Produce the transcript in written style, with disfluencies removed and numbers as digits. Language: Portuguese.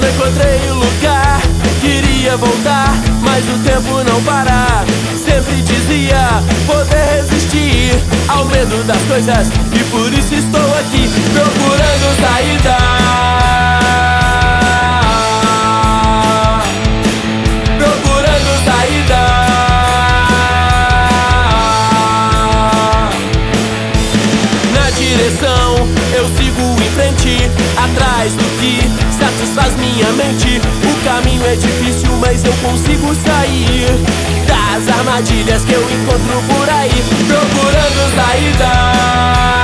encontrei o lugar, queria voltar, mas o tempo não para. Sempre dizia poder resistir ao medo das coisas, e por isso estou aqui procurando saída. Procurando saída. Na direção eu sigo em frente, atrás do que satisfaz minha mente. O caminho é difícil, mas eu consigo sair das armadilhas que eu encontro por aí. Procurando saída.